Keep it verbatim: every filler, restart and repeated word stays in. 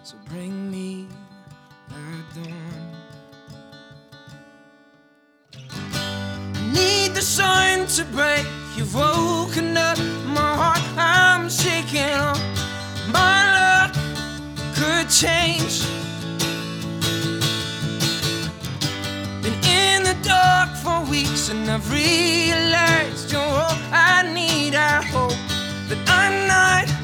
So bring me the dawn. I need the sun to break. You've woken up my heart. I'm shaking up. My luck could change. Been in the dark for weeks and I've realized you're all I need. I hope that I'm not